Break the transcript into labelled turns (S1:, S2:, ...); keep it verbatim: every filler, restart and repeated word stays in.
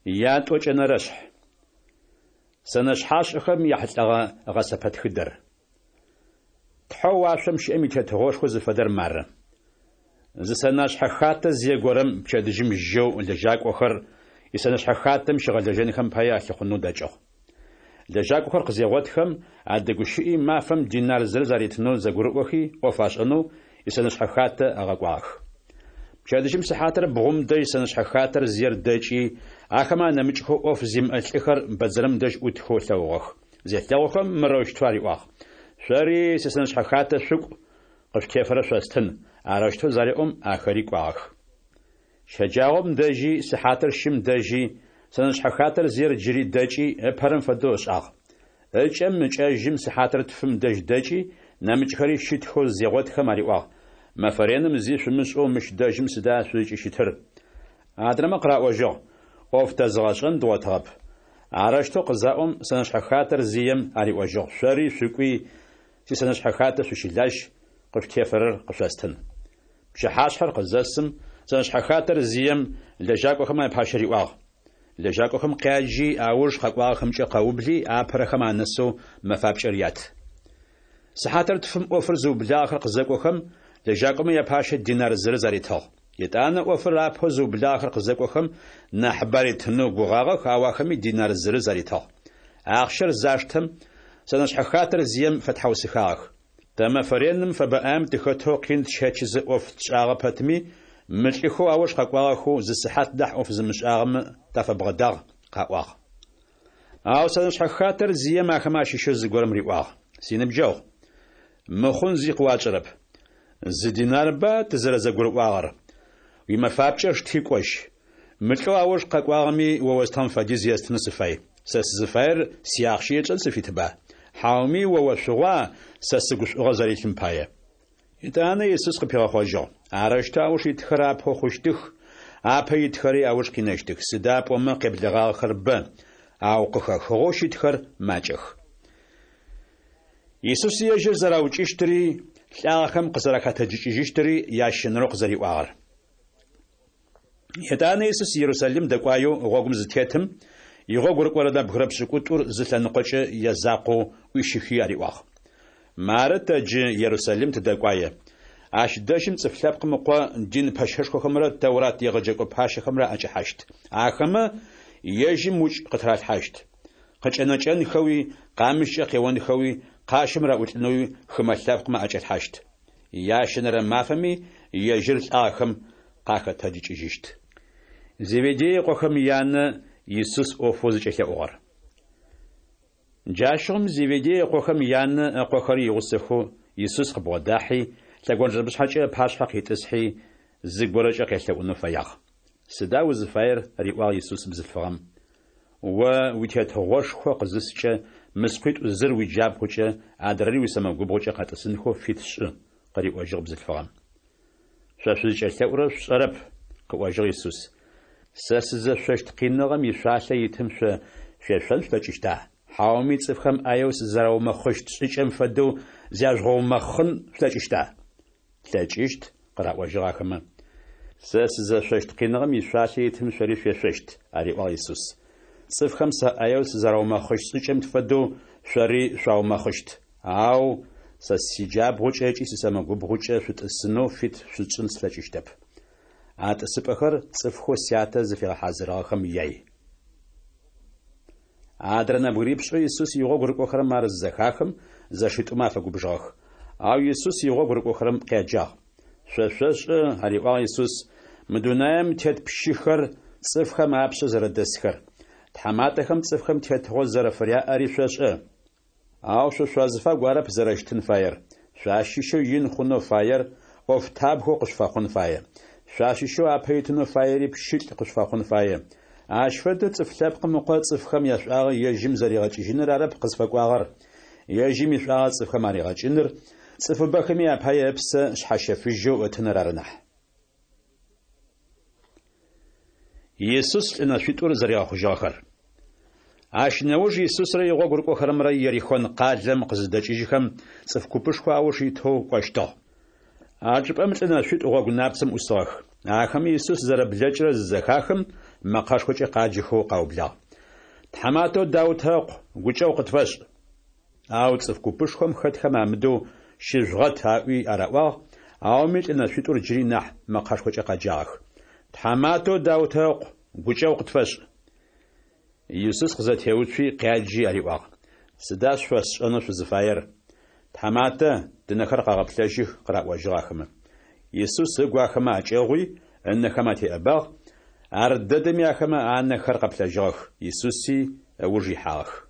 S1: ياتو جنرش سنش حاشخم يحتلغ غسفت خدر تحواشم شئمي تتغوش خوز فدر مارة زي سنش حخات زي غورم بشدجم جو لجاك وخر يسنش حخاتم شغل لجنخم بايا لخنو داجو لجاك وخر قزيغوتخم عدقو شئي ما فم دينار زرزاريتنو زغروخي وفاشنو يسنش حخات اغاقواخ بشدجم سحاتر بغم داي سنش حخاتر زير داجي آخما نمجخو اوف زيم الخر بزرم داج اوتخو ثوغخ زي ثوغخم مروش تواري واخ شاري سنش حخات شق قف كيفر شاستن عرشتو زاري ام آخري قواخ شجاغم داجي سحاتر شم داجي سنش حخاتر زير جري داجي ابهرم فدوش اخ اجم مجاجم سحاتر تفم داج داجي نمجخري شتخو زيغوت خماري واخ مفرينم زي شمش او مش داجم سدا سويجي شتر عدرم قرأ وجو اوف تزغاشن دواتاب عرشتو قزاهم سنش حخاتر زيم علي وجو شاري شكوي سي سنش حخاتر سوشيلاش قف كيفرر قفاستن بشحاشحر قزاسم سنش حخاتر زيم لجاكو خما بحاشري واغ لجاكو خم قاجي اوش خقواغ خمشي قوبلي ابر خما نسو مفابشريات سحاتر تفم اوفر زو بلاخر قزاكو خم لجاكو ما يبحاش دينار زرزاري تاغ يتانا اوفر ابو زو بلاخر قزاكو خم نحباري تنو غوغاغ خاواخمي دينار زرزاري تاغ اخشر زاشتم سنش حخاتر زيم فتحو سخاغ تما فرينم فبأم تخطو كنت شاتشز اوف تشاغ باتمي ملكو اوش خقواخو زسحات دح اوف زمشاغم تفبغداغ قواغ او سنش حخاتر زيم اخماشي شز غورم ريواغ سينبجو مخون زي قواچرب زدينار با تزرز غورواغر ويما فابچش تيقوش ملكو اوش قواغمي ووستان فديز يستنسفاي سس زفاير سياخشي تنسفيتبا حاومي ووشوا سسغش غزاريتم بايه يتانا يسوس قبيغا خوجو عرشتا اوش يتخراب خوشتخ ابا يتخري اوش كينشتخ سداب وما قبلغا خرب او قخ خوش يتخر ماجخ يسوس يجر زراوچشتري لاخم قزركات جيجشتري ياشنرو قزري واغر يتانا يسوس يروساليم دقوايو غوغم زتيتم يغوغر قردا بخرب شكوتور زلنقچ يزاقو ويشخياري واخ مارت ج يروساليم تدقوايه اش دشم صفلاب قمقوا دين باشخو خمره تورات يغجقو باش خمره اچ حشت اخمه يجي موج قطرات حشت قچنچن خوي قامش قيون خوي قاشم راوتنوي خملاب قم اچ حشت ياشنره مافمي يجر اخم قاخه تجيجشت زيبدي قخم يان يسوس اوفوز چه اوغر جاشم زيبدي قخم يان قخري يوسخو يسوس قبوداحي تاغونجبش حاجه باش حق يتسحي زغبرچ قيلونو فياخ سداو زفاير ريوا يسوس بزفغم و ويتهوش خو قزسچ مسقيت زر ويجاب خوچ ادري وسما غبوچ قاتسن خو فيتش قري وجب بزفغم شاشج چلور شرب قواج يسوس ساسز ششت قينغم يشاشه يتمش ششل تچشتا حاومي صفخم ايوس زراو مخشت چم فدو زاجو مخن تچشتا تچشت قرا وجراكم ساسز ششت قينغم يشاشه يتمش شريف ششت اري يسوس صفخم سا ايوس زراو مخشت چم فدو شري شاو مخشت او ساسيجاب غوچچي سسما غوبغوچ شتسنو فيت شچن تچشتب ات سپخر صفخو سياته زفير حاضراخم ياي ادرنا بغريبشو يسوس يغو غرقو خرم مارز زخاخم زشتما فغوبجاخ او يسوس يغو غرقو خرم قيجا ششش هريوا يسوس مدونام تيت بشيخر صفخم ابش زردسخر تحماتخم صفخم تيت هو زرفريا اريشش او ششوازفا غوارب زرشتن فاير شاشيشو ين خونو فاير اوف تاب هو قشفاخون فاير شاشيشو ابيتنو فايري بشيت قشفاخون فاير اشفد صفلاب قمقو صفخم يشاغ يجم زريغاچ جنرارب قصفقواغر يجم يشاغ صفخم اريغاچنر صفبخمي ابايبس شحشفجو وتنرارنح يسوس لنا شيتور زريغ خجاخر اش نوج يسوس ري غوغرقو خرمرا يريخون قادلم قزدچيجخم صفكوبشخو اوشي تو قشتو اجبم لنا شيت غوغ نابسم اساخ اخم يسوس زربلچر زخاخم макъашхуэкӏэ къаджэхэу къаублагъ. Тхьэматэу даутэгъу, гукӏэу къытфэщӏ. Ауэ цӏыху гупышхуэм хэтхэм амыдэу щыжьгъэт аӏуи арэӏуагъ, ауэми лӏынэщӏитӏур джыри нэхъ макъашхуэкӏэ къэджагъэх. Тхьэматэу даутэгъу, гукӏэу къытфэщӏ. Исус къызэтеуцуи къяджи ариӏуагъ. Сыда шъуэсщӏэну шъузыфаер? Тхьэматэ дынэхэр къагъэплъэжых къраӏуэжьыгъ ахэмэ. Исус ыгу ахэмэ ӏэкӏэгъуи, ынэхэм атеӏэбагъ. Ар дэдэми ахэмэ анэхэр къэплъэжьыгъэх. Исуси ыуж ихьагъэх.